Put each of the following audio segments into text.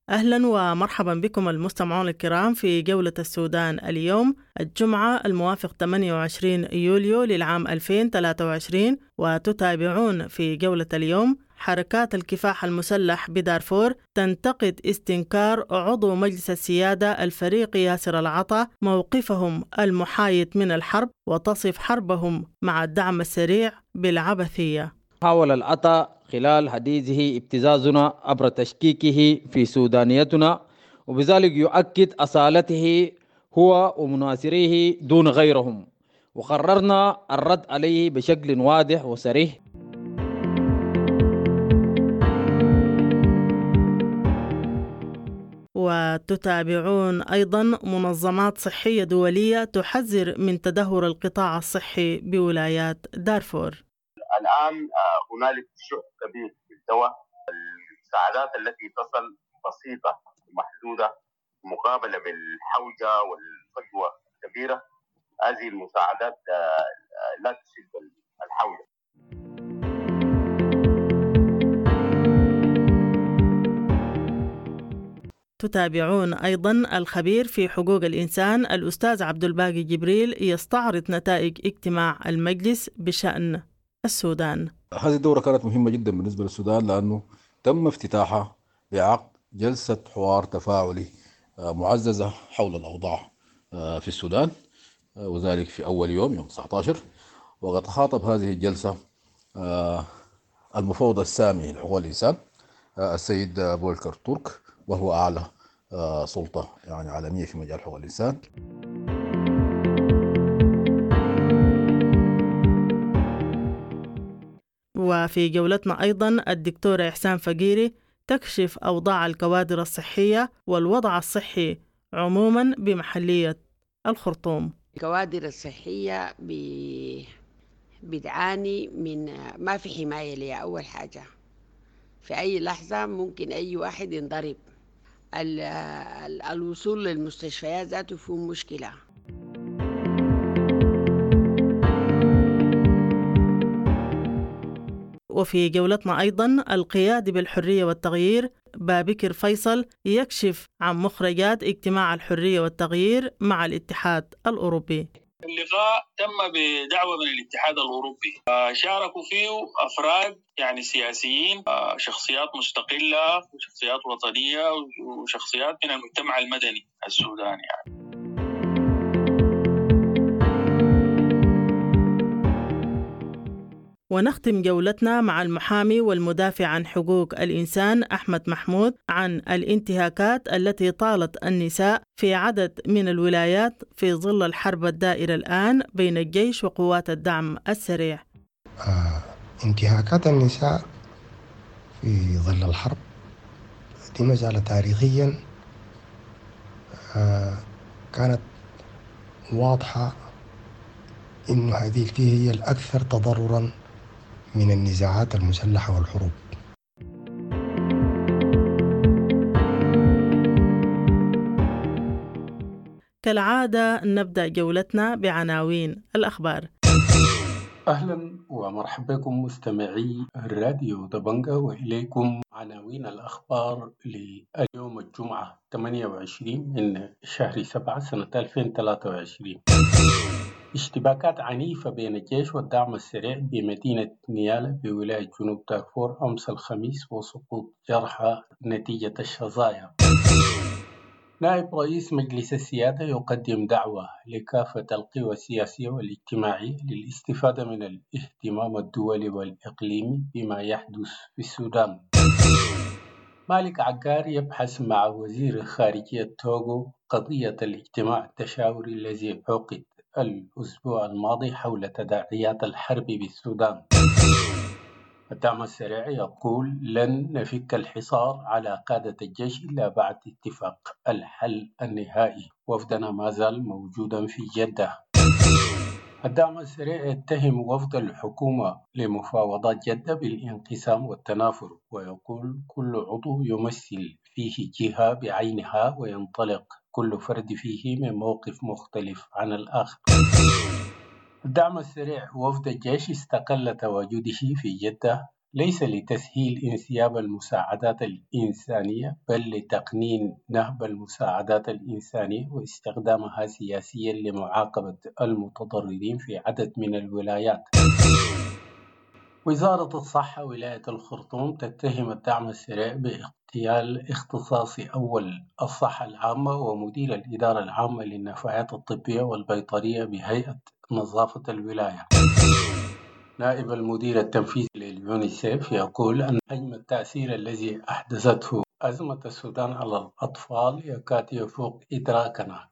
أهلا ومرحبا بكم المستمعون الكرام في جولة السودان اليوم الجمعة الموافق 28 يوليو للعام 2023، وتتابعون في جولة اليوم حركات الكفاح المسلح بدارفور تنتقد استنكار عضو مجلس السيادة الفريق ياسر العطا موقفهم المحايد من الحرب، وتصف حربهم مع الدعم السريع بالعبثية. حاول العطا خلال حديثه ابتزازنا عبر تشكيكه في سودانيتنا، وبذلك يؤكد أصالته هو ومناصريه دون غيرهم، وقررنا الرد عليه بشكل واضح وصريح. وتتابعون أيضا منظمات صحية دولية تحذر من تدهور القطاع الصحي بولايات دارفور. الآن هنالك شح كبير في الدواء، المساعدات التي تصل بسيطة ومحدودة مقابلة بالحوجة والفجوة الكبيرة. هذه المساعدات لا تسد الحوجة. تتابعون أيضا الخبير في حقوق الإنسان الأستاذ عبد الباقي جبريل يستعرض نتائج اجتماع المجلس بشأن السودان. هذه الدورة كانت مهمة جدا بالنسبة للسودان، لأنه تم افتتاحها بعقد جلسة حوار تفاعلي معززة حول الأوضاع في السودان، وذلك في أول يوم 19. وقد خاطب هذه الجلسة المفوض السامي لحقوق الإنسان السيد فولكر تورك، وهو أعلى سلطة عالمية في مجال حقوق الإنسان. وفي جولتنا أيضا الدكتورة إحسان فقيري تكشف أوضاع الكوادر الصحية والوضع الصحي عموما بمحلية الخرطوم. الكوادر الصحية بتعاني من ما في حماية لها. أول حاجة في أي لحظة ممكن أي واحد ينضرب. الوصول للمستشفيات ذاته فيه مشكلة. وفي جولتنا أيضا القيادي بالحرية والتغيير بابكر فيصل يكشف عن مخرجات اجتماع الحرية والتغيير مع الاتحاد الأوروبي. اللقاء تم بدعوة من الاتحاد الأوروبي، شاركوا فيه أفراد سياسيين، شخصيات مستقلة وشخصيات وطنية وشخصيات من المجتمع المدني السوداني ونختم جولتنا مع المحامي والمدافع عن حقوق الإنسان أحمد محمود عن الانتهاكات التي طالت النساء في عدد من الولايات في ظل الحرب الدائرة الآن بين الجيش وقوات الدعم السريع. انتهاكات النساء في ظل الحرب دي مسألة تاريخيا كانت واضحة إنه هذه هي الأكثر تضرراً من النزاعات المسلحة والحروب. كالعادة نبدأ جولتنا بعناوين الأخبار. أهلا ومرحبا بكم مستمعي الراديو دبنجا، وإليكم عناوين الأخبار لليوم الجمعة 28 من شهر 7 سنة 2023. اشتباكات عنيفة بين الجيش والدعم السريع بمدينة نيالا بولاية جنوب دارفور أمس الخميس، وسقوط جرحى نتيجة الشظايا. نائب رئيس مجلس السيادة يقدم دعوة لكافة القوى السياسية والاجتماعية للاستفادة من الاهتمام الدولي والإقليمي بما يحدث في السودان. مالك عقار يبحث مع وزير خارجية توغو قضية الاجتماع التشاوري الذي عقد الأسبوع الماضي حول تداعيات الحرب بالسودان. الدعم السريع يقول لن نفك الحصار على قادة الجيش إلا بعد اتفاق الحل النهائي. وفدنا ما زال موجودا في جدة. الدعم السريع يتهم وفد الحكومة لمفاوضات جدة بالانقسام والتنافر، ويقول كل عضو يمثل فيه جهة بعينها وينطلق كل فرد فيه من موقف مختلف عن الآخر. الدعم السريع وفد الجيش استقل تواجده في جدة ليس لتسهيل انسياب المساعدات الإنسانية، بل لتقنين نهب المساعدات الإنسانية واستخدامها سياسيا لمعاقبة المتضررين في عدد من الولايات. وزارة الصحة ولاية الخرطوم تتهم الدعم السريع باغتيال اختصاصي أول الصحة العامة ومدير الإدارة العامة للنفايات الطبية والبيطرية بهيئة نظافة الولاية. نائب المدير التنفيذي لليونيسيف يقول أن حجم التأثير الذي أحدثته أزمة السودان على الأطفال يكاد يفوق إدراكنا.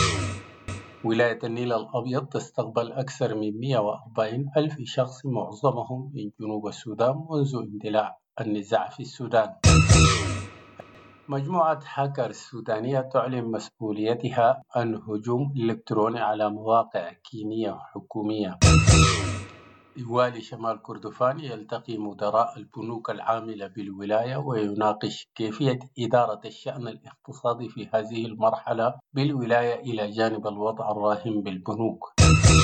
ولاية النيل الأبيض تستقبل أكثر من 140 ألف شخص معظمهم من جنوب السودان منذ اندلاع النزاع في السودان. مجموعة هاكر السودانية تعلن مسؤوليتها عن هجوم إلكتروني على مواقع كينية حكومية. والي شمال كردفان يلتقي مدراء البنوك العاملة بالولاية ويناقش كيفية إدارة الشأن الاقتصادي في هذه المرحلة بالولاية إلى جانب الوضع الراهن بالبنوك.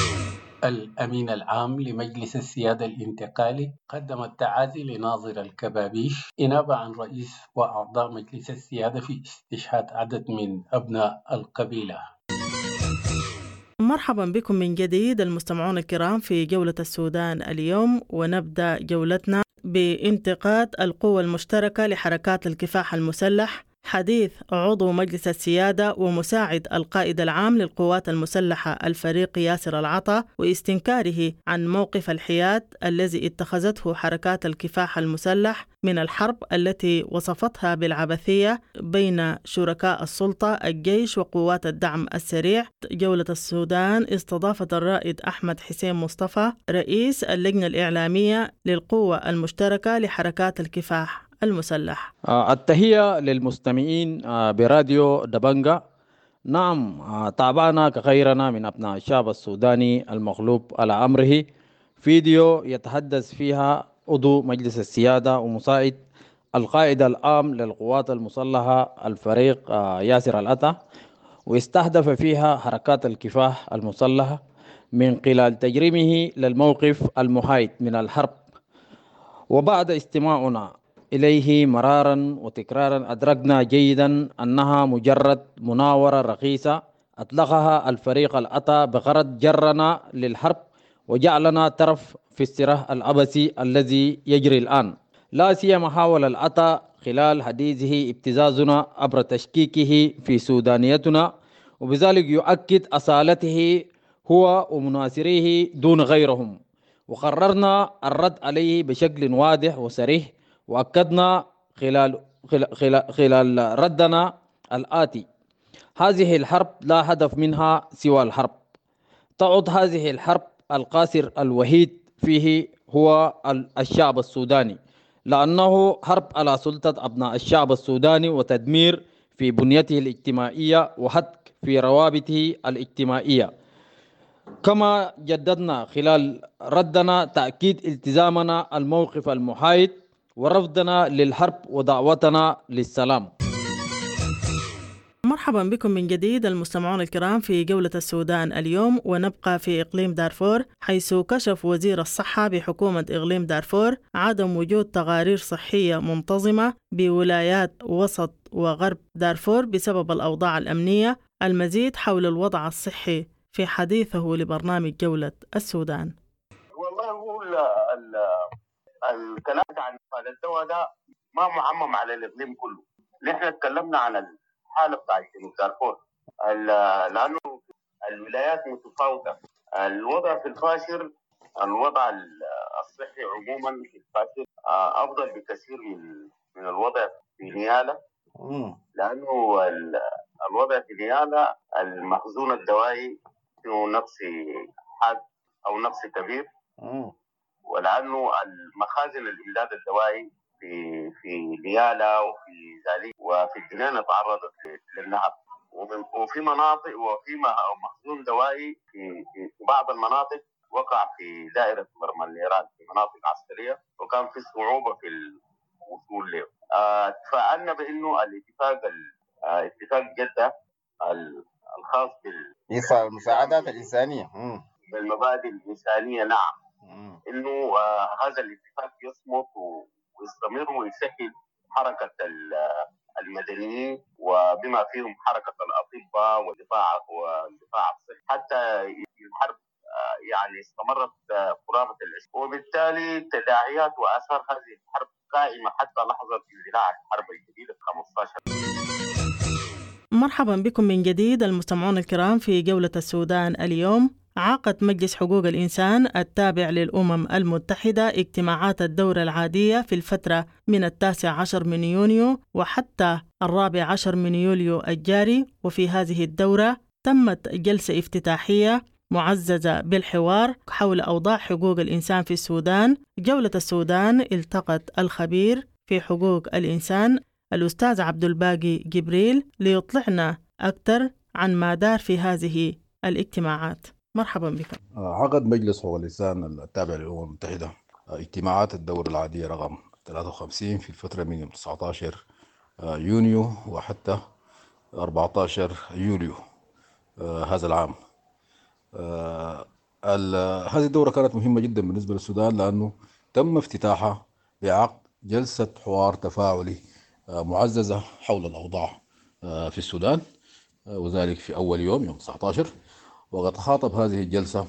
الأمين العام لمجلس السيادة الانتقالي قدم التعازي لناظر الكبابيش إنابة عن رئيس وأعضاء مجلس السيادة في استشهاد عدد من أبناء القبيلة. مرحبا بكم من جديد المستمعون الكرام في جولة السودان اليوم، ونبدأ جولتنا بانتقاد القوى المشتركة لحركات الكفاح المسلح. حديث عضو مجلس السيادة ومساعد القائد العام للقوات المسلحة الفريق ياسر العطا واستنكاره عن موقف الحياد الذي اتخذته حركات الكفاح المسلح من الحرب التي وصفتها بالعبثية بين شركاء السلطة الجيش وقوات الدعم السريع. جولة السودان استضافت الرائد أحمد حسين مصطفى رئيس اللجنة الإعلامية للقوة المشتركة لحركات الكفاح المسلح. التحية للمستمعين براديو دبنجة. نعم، تابعنا كغيرنا من أبناء الشعب السوداني المغلوب على أمره فيديو يتحدث فيها عضو مجلس السيادة ومساعد القائد العام للقوات المسلحة الفريق ياسر العطا، واستهدف فيها حركات الكفاح المسلحة من خلال تجريمه للموقف المحايد من الحرب. وبعد استماعنا إليه مرارا وتكرارا أدركنا جيدا أنها مجرد مناورة رخيصة أطلقها الفريق العطا بغرض جرنا للحرب وجعلنا طرف في الصراع العبثي الذي يجري الآن. لا سيما حاول العطا خلال حديثه ابتزازنا عبر تشكيكه في سودانيتنا، وبذلك يؤكد أصالته هو ومناصريه دون غيرهم. وقررنا الرد عليه بشكل واضح وصريح، وأكدنا خلال ردنا الآتي: هذه الحرب لا هدف منها سوى الحرب. تعد هذه الحرب القاصر الوحيد فيه هو الشعب السوداني، لأنه حرب على سلطة أبناء الشعب السوداني وتدمير في بنيته الاجتماعية وهتك في روابطه الاجتماعية. كما جددنا خلال ردنا تأكيد التزامنا الموقف المحايد ورفضنا للحرب ودعوتنا للسلام. مرحبا بكم من جديد المستمعون الكرام في جولة السودان اليوم، ونبقى في إقليم دارفور، حيث كشف وزير الصحة بحكومة إقليم دارفور عدم وجود تقارير صحية منتظمة بولايات وسط وغرب دارفور بسبب الأوضاع الأمنية. المزيد حول الوضع الصحي في حديثه لبرنامج جولة السودان. والله هو الكلام عن الدواء ده ما معمم على الإقليم كله. نحن تكلمنا عن الحالة بتاعت جنوب دارفور لأنه الولايات متفاوتة. الوضع في الفاشر، الوضع الصحي عموما في الفاشر أفضل بكثير من الوضع في نيالا، لأنه الوضع في نيالا المخزون الدوائي فيه نقص حاد أو نقص كبير، ولأنه المخازن الإمداد الدوائي في نيالا وفي زالي وفي الجنينة تعرضت للنهب، وفي مناطق وفي مخزون دوائي في بعض المناطق وقع في دائرة مرمى النيران في مناطق عسكرية، وكان في صعوبة في الوصول له. تفاعلنا بأنه اتفاق جدة الخاص بالمساعدات الإنسانية بالمبادئ الإنسانية، نعم، انه هذا الاتفاق يصمت ويستمر ويسهل حركه المدنيين وبما فيهم حركه الاطباء والدفاع الصحي حتى الحرب يعني استمرت قرابه العشر، وبالتالي تداعيات واثار هذه الحرب قائمه حتى لحظه اندلاع الحرب الجديده 15. مرحبا بكم من جديد المستمعون الكرام في جولة السودان اليوم. عقد مجلس حقوق الإنسان التابع للأمم المتحدة اجتماعات الدورة العادية في الفترة من 19 من يونيو وحتى 14 من يوليو الجاري، وفي هذه الدورة تمت جلسة افتتاحية معززة بالحوار حول أوضاع حقوق الإنسان في السودان. جولة السودان التقت الخبير في حقوق الإنسان الأستاذ عبد الباقي جبريل ليطلعنا أكثر عن ما دار في هذه الاجتماعات. مرحبا بكم. عقد مجلس حقوق الإنسان التابع للأمم المتحدة اجتماعات الدورة العادية رقم 53 في الفترة من 19 يونيو وحتى 14 يوليو هذا العام. هذه الدورة كانت مهمة جدا بالنسبة للسودان لأنه تم افتتاحها بعقد جلسة حوار تفاعلي معززة حول الأوضاع في السودان، وذلك في أول يوم 19. وقد خاطب هذه الجلسة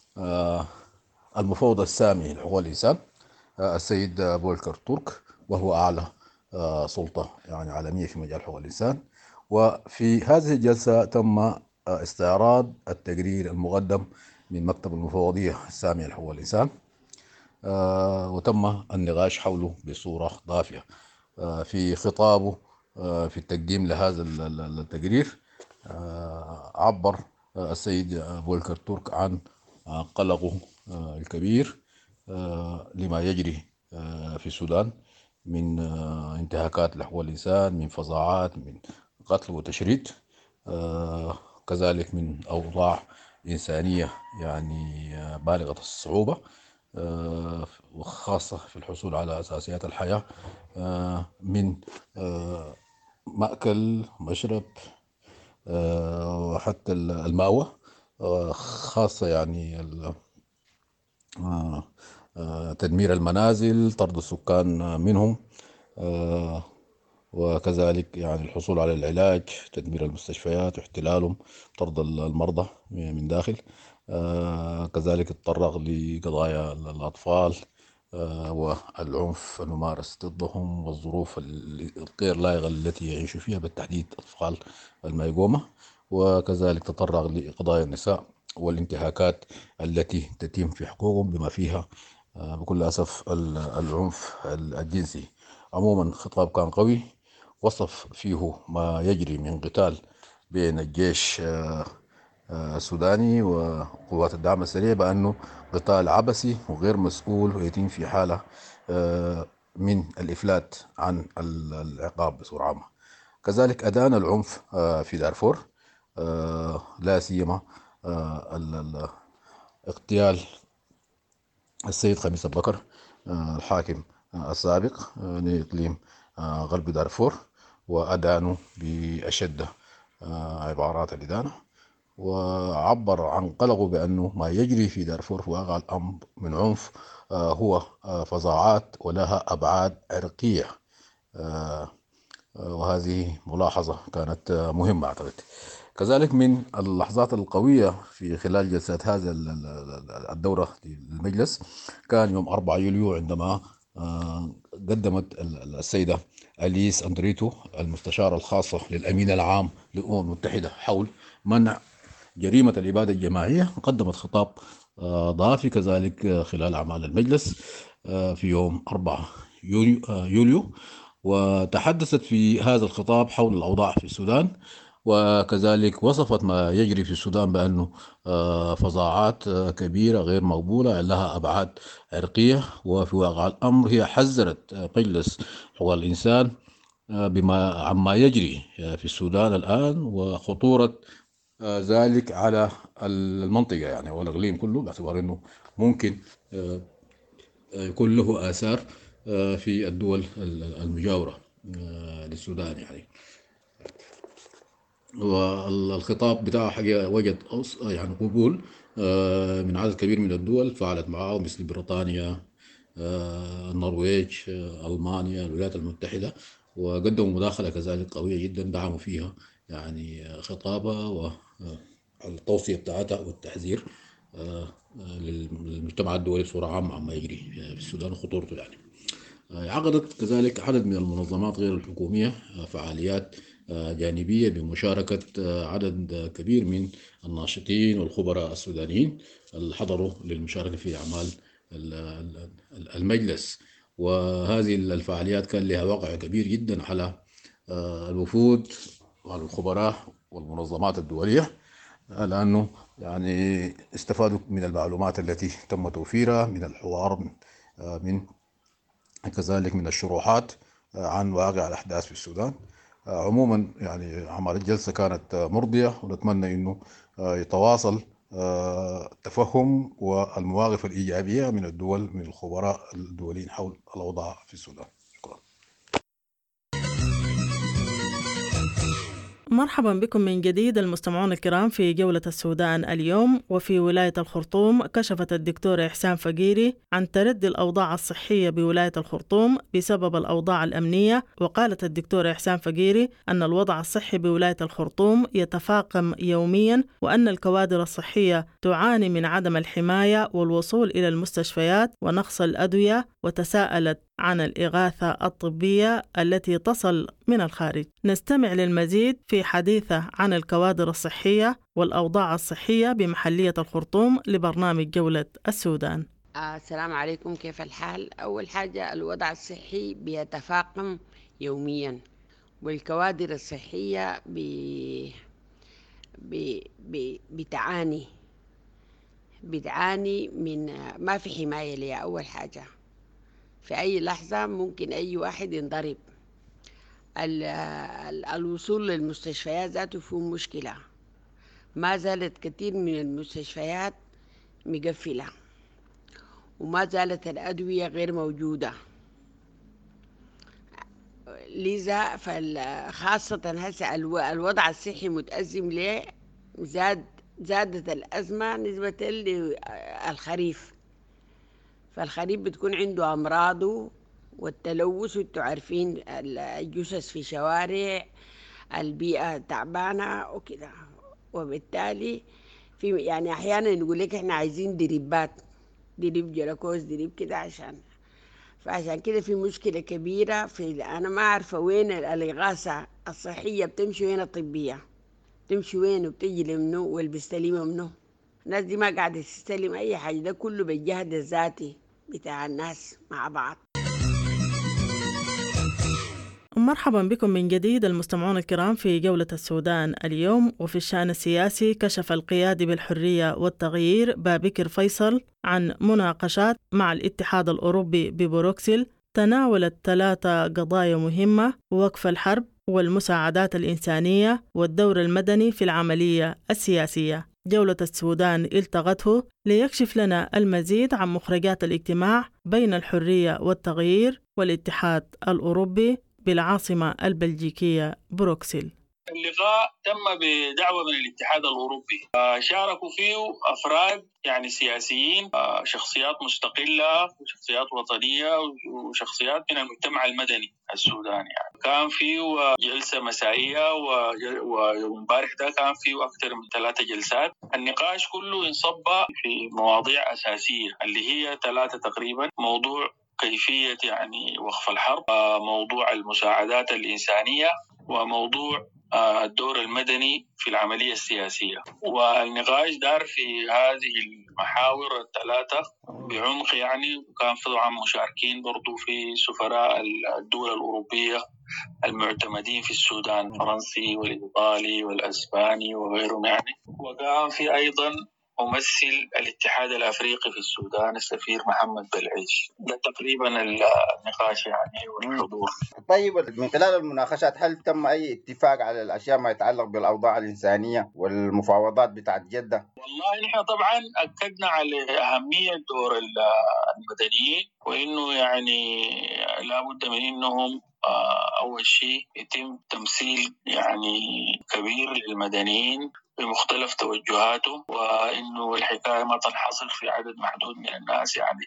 المفوض السامي لحقوق الإنسان السيد فولكر تورك، وهو أعلى سلطة يعني عالمية في مجال حقوق الإنسان. وفي هذه الجلسة تم استعراض التقرير المقدم من مكتب المفوضية السامية لحقوق الإنسان، وتم النقاش حوله بصورة ضافية. في خطابه في التقديم لهذا التقرير عبر السيد فولكر تورك عن قلقه الكبير لما يجري في السودان من انتهاكات لحقوق الإنسان، من فظاعات، من قتل وتشريد، كذلك من أوضاع إنسانية يعني بالغة الصعوبة، وخاصة في الحصول على أساسيات الحياة من مأكل، مشرب، وحتى المأوى، خاصة يعني تدمير المنازل، طرد السكان منهم، وكذلك يعني الحصول على العلاج، تدمير المستشفيات واحتلالهم، طرد المرضى من داخل، كذلك تطرق لقضايا الأطفال والعنف الممارس ضدهم والظروف الغير لائقة التي يعيش فيها بالتحديد أطفال الميقومة، وكذلك تطرق لقضايا النساء والانتهاكات التي تتم في حقوقهم بما فيها بكل أسف العنف الجنسي. عموما خطاب كان قوي وصف فيه ما يجري من قتال بين الجيش السوداني وقوات الدعم السريع بأنه قتال عبثي وغير مسؤول ويتم في حالة من الإفلات عن العقاب بصورة عامة. كذلك أدان العنف في دارفور، لا سيما اغتيال السيد خميس البكر الحاكم السابق لإقليم غرب دارفور، وأدانه بأشد عبارات الإدانة، وعبر عن قلقه بأنه ما يجري في دارفور في واقع الأمر من عنف هو فظاعات ولها أبعاد عرقية، وهذه ملاحظة كانت مهمة أعتقد. كذلك من اللحظات القوية في خلال جلسات هذا الدورة للمجلس كان يوم 4 يوليو عندما قدمت السيدة أليس أندريتو المستشارة الخاصة للأمين العام للأمم المتحدة حول منع جريمة الإبادة الجماعية، قدمت خطاب ضافي كذلك خلال أعمال المجلس في يوم 4 يوليو، وتحدثت في هذا الخطاب حول الأوضاع في السودان، وكذلك وصفت ما يجري في السودان بأنه فظاعات كبيرة غير مقبولة لها أبعاد عرقية. وفي واقع الأمر هي حذرت مجلس حقوق الإنسان عما يجري في السودان الآن وخطورة ذلك على المنطقة يعني والإقليم كله، باعتبار أنه ممكن يكون له آثار في الدول المجاورة للسودان يعني. والخطاب بتاعه حقيقة وجد يعني قبول من عدد كبير من الدول فعلت معه مثل بريطانيا، النرويج، ألمانيا، الولايات المتحدة، وقدموا مداخلة كذلك قوية جدا دعموا فيها يعني خطابة والتوصية بتاعتها والتحذير للمجتمع الدولي بصورة عامة عما يجري في السودان وخطورته يعني. عقدت كذلك عدد من المنظمات غير الحكومية فعاليات جانبية بمشاركة عدد كبير من الناشطين والخبراء السودانيين اللي حضروا للمشاركة في أعمال المجلس. وهذه الفعاليات كان لها واقع كبير جدا على الوفود والخبراء والمنظمات الدولية، لأنه يعني استفادوا من المعلومات التي تم توفيرها من الحوار، من كذلك من الشروحات عن واقع الأحداث في السودان. عموما يعني عمل الجلسة كانت مرضية، ونتمنى أنه يتواصل التفهم والمواقف الإيجابية من الدول، من الخبراء الدوليين حول الأوضاع في السودان. شكرا. مرحبا بكم من جديد المستمعون الكرام في جولة السودان اليوم. وفي ولاية الخرطوم كشفت الدكتور إحسان فقيري عن تردي الأوضاع الصحية بولاية الخرطوم بسبب الأوضاع الأمنية. وقالت الدكتور إحسان فقيري أن الوضع الصحي بولاية الخرطوم يتفاقم يوميا، وأن الكوادر الصحية تعاني من عدم الحماية والوصول إلى المستشفيات ونقص الأدوية، وتساءلت عن الإغاثة الطبية التي تصل من الخارج. نستمع للمزيد في حديثة عن الكوادر الصحية والأوضاع الصحية بمحلية الخرطوم لبرنامج جولة السودان. السلام عليكم، كيف الحال؟ أول حاجة الوضع الصحي بيتفاقم يوميا، والكوادر الصحية بتعاني من ما في حماية ليها. أول حاجة في أي لحظة ممكن أي واحد ينضرب. الوصول للمستشفيات ذاته فيه مشكلة، ما زالت كثير من المستشفيات مقفلة، وما زالت الأدوية غير موجودة. لذا خاصة هسه الوضع الصحي متأزم ليه؟ زادت الأزمة نسبة للخريف، فالخريف بتكون عنده أمراضه والتلوث، وانتوا عارفين الجثث في شوارع، البيئة تعبانة وكده. وبالتالي في يعني أحيانا نقول لك احنا عايزين دريبات، دريب جلوكوز، دريب كده، فعشان كده في مشكلة كبيرة في أنا ما عارفة وين الإغاثة الصحية بتمشي، وين الطبية تمشي، وين وبتجي لمنو والبستلمة منو. الناس دي ما قاعدة تستلم أي حاجة، ده كله بالجهد الذاتي بتاع الناس مع بعض. مرحبا بكم من جديد المستمعون الكرام في جولة السودان اليوم. وفي الشأن السياسي كشف القيادي بالحرية والتغيير بابكر فيصل عن مناقشات مع الاتحاد الأوروبي ببروكسل تناولت 3 قضايا مهمة: وقف الحرب والمساعدات الإنسانية والدور المدني في العملية السياسية. جولة السودان التقته ليكشف لنا المزيد عن مخرجات الاجتماع بين الحرية والتغيير والاتحاد الأوروبي بالعاصمة البلجيكية بروكسل. اللقاء تم بدعوة من الاتحاد الأوروبي، شاركوا فيه أفراد يعني سياسيين، شخصيات مستقلة وشخصيات وطنية وشخصيات من المجتمع المدني السوداني. يعني كان فيه جلسة مسائية، ومبارح ده كان فيه أكثر من 3 جلسات. النقاش كله انصب في مواضيع أساسية اللي هي 3 تقريبا: موضوع كيفية يعني وقف الحرب، موضوع المساعدات الإنسانية، وموضوع الدور المدني في العملية السياسية. والنقاش دار في هذه المحاور ال3 بعمق يعني، وكان في طبعا مشاركين برضو في سفراء الدول الأوروبية المعتمدين في السودان، الفرنسي والإيطالي والأسباني وغيرهم يعني. وكان في أيضا ممثل الاتحاد الأفريقي في السودان السفير محمد بلعيش. ده تقريبا النقاش يعني والحضور. طيب، من خلال المناقشات هل تم أي اتفاق على الأشياء ما يتعلق بالأوضاع الإنسانية والمفاوضات بتاعت جدة؟ والله نحن طبعا أكدنا على أهمية دور المدنيين، وإنه يعني لابد من انهم اول شيء يتم تمثيل يعني كبير للمدنيين بمختلف توجهاتهم، وانه الحكايه ما تنحصر في عدد محدود من الناس يعني.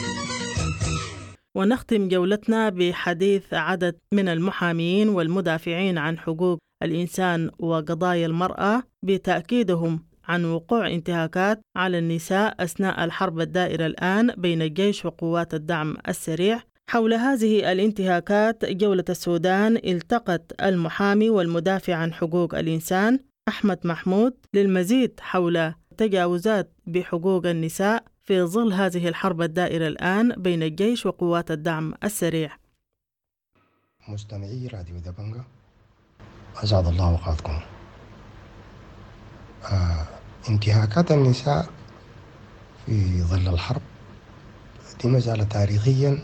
ونختم جولتنا بحديث عدد من المحامين والمدافعين عن حقوق الإنسان وقضايا المرأة بتأكيدهم عن وقوع انتهاكات على النساء أثناء الحرب الدائرة الآن بين الجيش وقوات الدعم السريع. حول هذه الانتهاكات جولة السودان التقت المحامي والمدافع عن حقوق الإنسان أحمد محمود للمزيد حول تجاوزات بحقوق النساء في ظل هذه الحرب الدائرة الآن بين الجيش وقوات الدعم السريع. مستمعي راديو دبنجة، أسعد الله أوقاتكم. انتهاكات النساء في ظل الحرب دي مسألة تاريخيا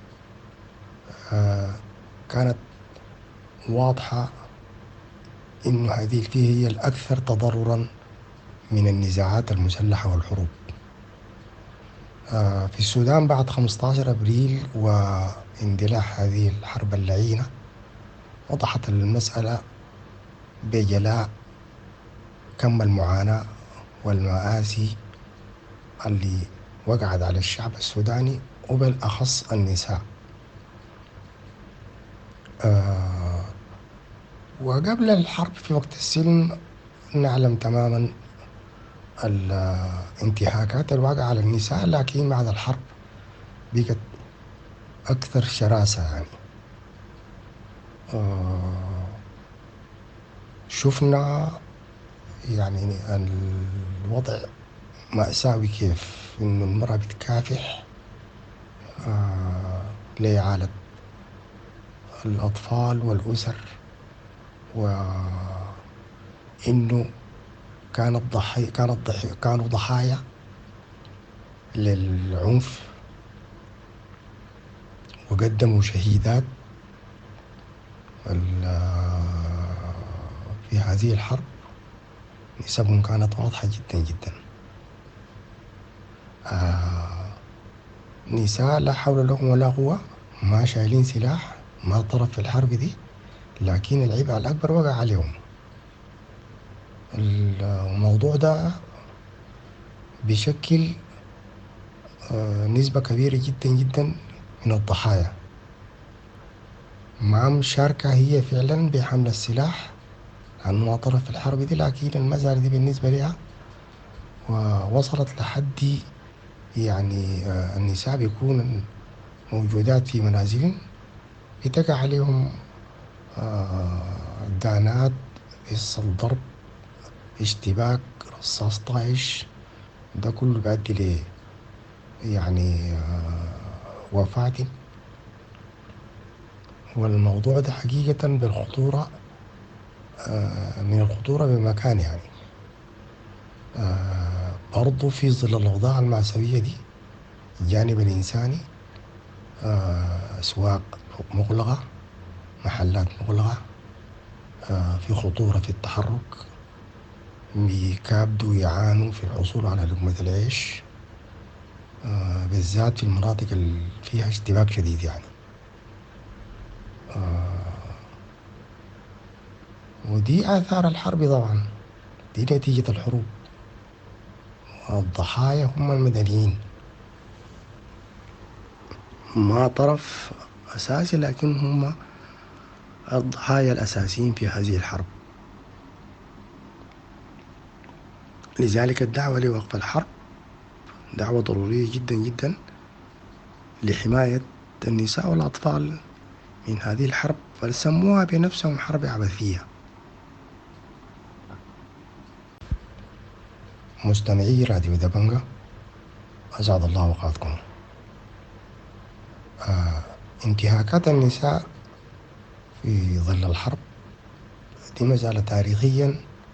كانت واضحة إنه هذه فيه هي الأكثر تضررا من النزاعات المسلحة والحروب. في السودان بعد 15 أبريل واندلاع هذه الحرب اللعينة وضحت المسألة بجلاء كم المعاناة والمآسي اللي وقعت على الشعب السوداني وبالأخص النساء. وقبل الحرب في وقت السلم نعلم تماما الانتهاكات الواقعة على النساء، لكن بعد الحرب بقت أكثر شراسة يعني. شفنا يعني الوضع مأساوي كيف إنه المرأة بتكافح لإعالة الأطفال والأسر، وإنه كانوا ضحايا للعنف وقدموا شهيدات في هذه الحرب. نسبهم كانت واضحة جدا جدا. نساء لا حول لهم ولا قوة، ما شايلين سلاح، ما طرف في الحرب دي، لكن العبء الأكبر وقع عليهم. الموضوع ده بيشكل نسبة كبيرة جدا جدا من الضحايا ما مشاركة هي فعلا بحمل السلاح لأنه ما طرف في الحرب دي، لكن المسألة دي بالنسبة لها وصلت لحد يعني النساء بيكون موجودات في منازلهم بتقع عليهم دانات، قصة ضرب، اشتباك، رصاص طايش، ده كله بيؤدي ل يعني وفاة. والموضوع ده حقيقة بالخطورة من الخطورة بمكان يعني. برضو في ظل الأوضاع المأساوية دي الجانب الإنساني، أسواق مغلقة، محلات مغلقة، في خطورة في التحرك، بيكابدوا يعانوا في الحصول على لقمة العيش، بالذات في المناطق اللي فيها اشتباك شديد يعني. ودي آثار الحرب طبعا، دي نتيجة الحروب. الضحايا هم المدنيين، ما طرف أساسي، لكن هم الضحايا الأساسيين في هذه الحرب. لذلك الدعوة لوقف الحرب دعوة ضرورية جدا جدا لحماية النساء والأطفال من هذه الحرب، فسموها بنفسهم حرب عبثية. مستمعي راديو دبنجة، أسعد الله أوقاتكم. انتهاكات النساء في ظل الحرب دي مسألة تاريخيا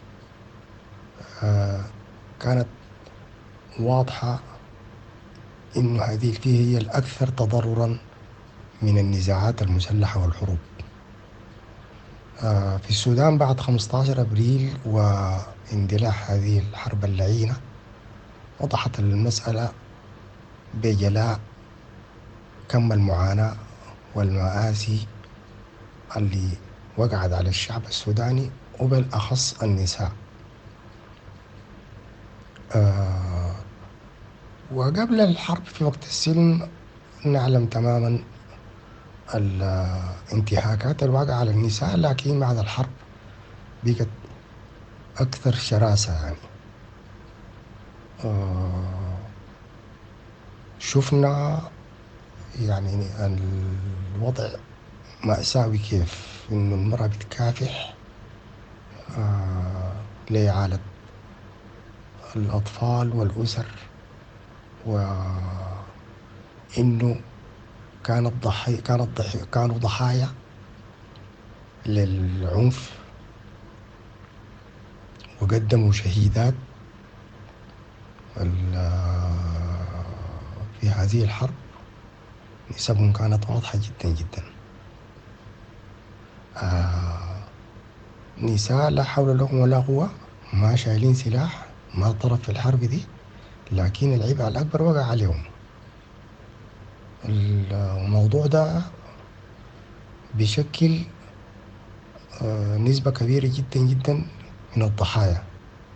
كانت واضحة إنه هذه فيه هي الأكثر تضررا من النزاعات المسلحة والحروب. في السودان بعد 15 أبريل واندلاع هذه الحرب اللعينة وضحت المسألة بجلاء كم المعاناة والمآسي اللي وقعت على الشعب السوداني وبالأخص النساء. وقبل الحرب في وقت السلم نعلم تماما الانتهاكات الواقعة على النساء، لكن بعد الحرب بقت أكثر شراسة. يعني شفنا يعني الوضع مأساوي، كيف إنه المرأة بتكافح لإعالة الأطفال والأسر، وإنه كانوا ضحايا للعنف وقدموا شهيدات في هذه الحرب. نسبهم كانت واضحة جدا جدا. نساء لا حول لهم ولا قوة، ما شايلين سلاح، ما طرف في الحرب دي، لكن العبء الأكبر وقع عليهم. الموضوع ده بيشكل نسبة كبيرة جدا جدا من الضحايا.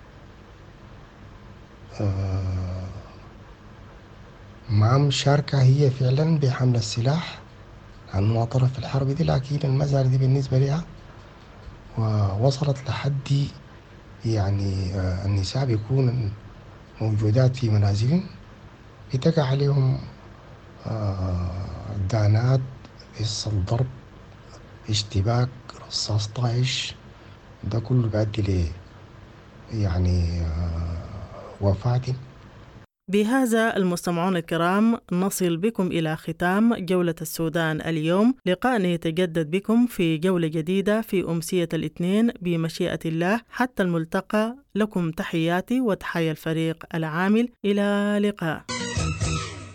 ما مشاركة هي فعلا بحمل السلاح لأنه ما طرف في الحرب دي، لكن المسألة دي بالنسبة لها ووصلت لحد يعني النساء بيكون موجودات في منازلهم بتقع عليهم دانات، قصة ضرب، اشتباك، رصاص طايش، ده كله بيؤدي ل يعني وفاة. بهذا المستمعون الكرام نصل بكم إلى ختام جولة السودان اليوم. لقاء يتجدد بكم في جولة جديدة في أمسية الاثنين بمشيئة الله. حتى الملتقى، لكم تحياتي وتحية الفريق العامل. إلى لقاء.